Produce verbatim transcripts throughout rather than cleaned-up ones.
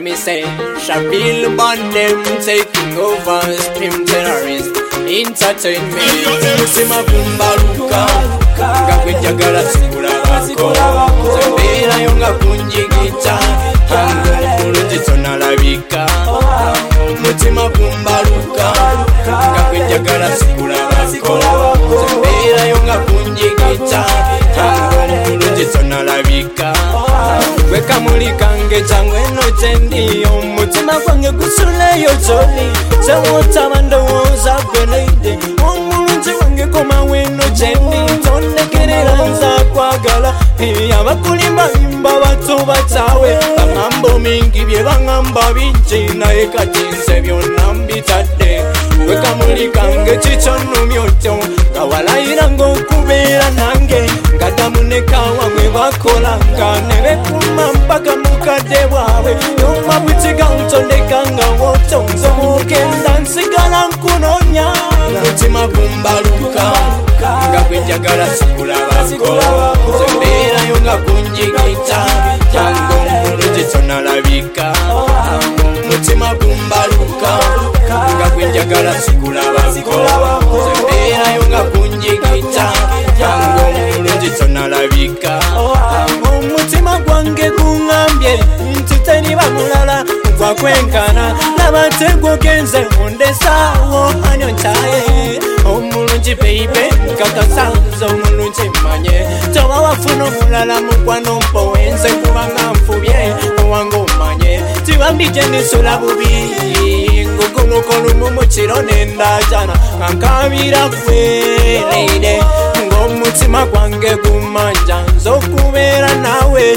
Let me say, Shabil Bandem taking over, Scream terrorist, entertainment. Mutima kumbaruka, ngakwijagala sikula bako. Zembera yonga kunjigita, mulungi nalabika. Mutima kumbaruka, ngakwijagala sikula bako. Zembera yonga kunjigita, mulungi nalabika. Weka mulikange changwe no chendi omutima kwange kusuleyo choli chawota mandowoza beleide omulungi wange koma weno chendi tondekerera nza kwagala abakulimba bimba bato batawe bamambo mingi bye bangamba bingi naye kati nze byonna mbitadde weka mulikange kikyonnumyotyo nga walayira ng'okubeera nange ngadamu ne kawa mwe bakolanga ne bekuma mpaka mukadde bwawe yoma butiga ntondekanga wotonze mugenda nsigala nkunonya mutima gumbaluka nga gwenjagala sikulabako zembeerayo nga kunjigita yango omulungi tonalabika mutima gumbaluka nga gwenjagala sikulabako zembeerayo nga kunjigita yango omulungi tonalabika omutima gwange gungambye nti teri bamulala gwakwenkana nabategwo genze ondesaawo anyontaye omulungi beibe nkakasanza omulungi mmanye toba wafuna omulala mukwano mpowenze kubanga nfubye owange omanye tibambije nisula bubi ngugulukolumu mukiro nendajana kankabira kwereire ng'omutima gwange gumanja nzokubeera nawe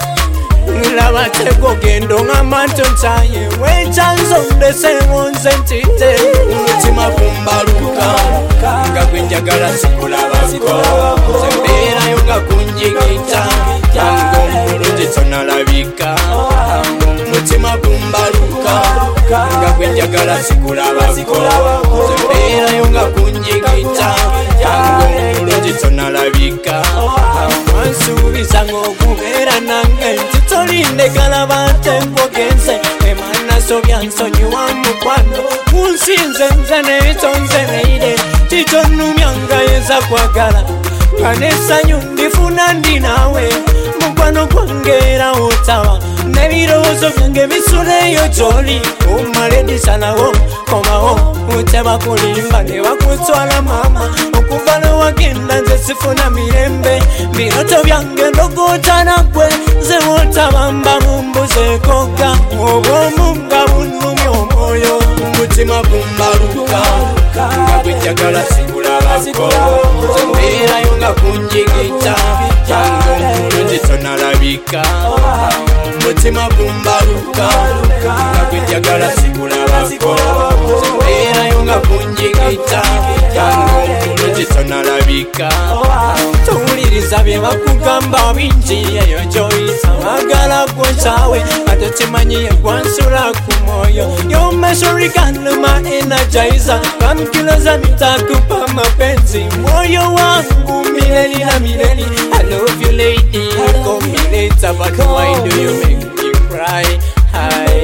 labatego gendo ng'amanto ntaye wechanzo ndesewo nze ntite umutima gumbaluka nga gwenjagala sikulabako zembeerayo nga kunjigita yango omulungi tonalabika umutima gumbaluka nga gwenjagala sikulabako zembeerayo nga kunjigita yango omulungi tonalabika ansuubiza ng'okubeera nange tolindekala batembo genze emanaso byansonyiwa mukwano munsinze nze nebitonze neire titonumyanga yeza kwagala kanesanyu ndifuna ndi nawe mukwano gwange era otawa nebirowoozo byange bisuleyo gyoli omaledisanawo komawo uteba kulimba ne bakutwala mama okuva newagenda nze sifuna mirembe biroto byange ndogotana gwe nze wotabamba mumbuze koga obwomunga bunumya omwoyo umutima gumbaluka nga gwenjagala sikulabako zembeerayo nga kunjigita yango omulungi tonalabika umutima gumbaluka nga gwenjagala sikulabako zembeerayo nga kunjigita yango omulungi tonalabika towuliriza bye bakugamba bingi eyo gyoyita magala gwonkyawe ate kimanyiye gwansula ku mwoyo yomesorikanduma energizer kamkiloza mitakupa mapenzi mwoyo wangu mileli na mileli I love you lady call me later but why do you make me cry hi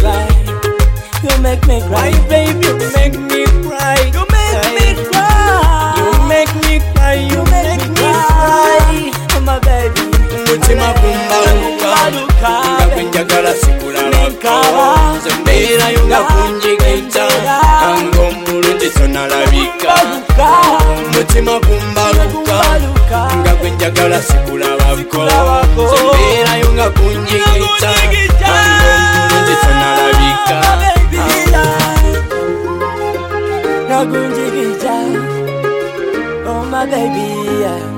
you make me cry baby you make me cry you make me cry you make me cry you make me cry my baby umutima gumbaluka nga gwenjagala sikulabako zembeerayo nga kunjigita yango omulungi tonalabika umutima gumbaluka nga gwenjagala sikulabako zembeerayo nga kunjigita yango omulungi tonalabika Nagunjigita, oh my baby, yeah.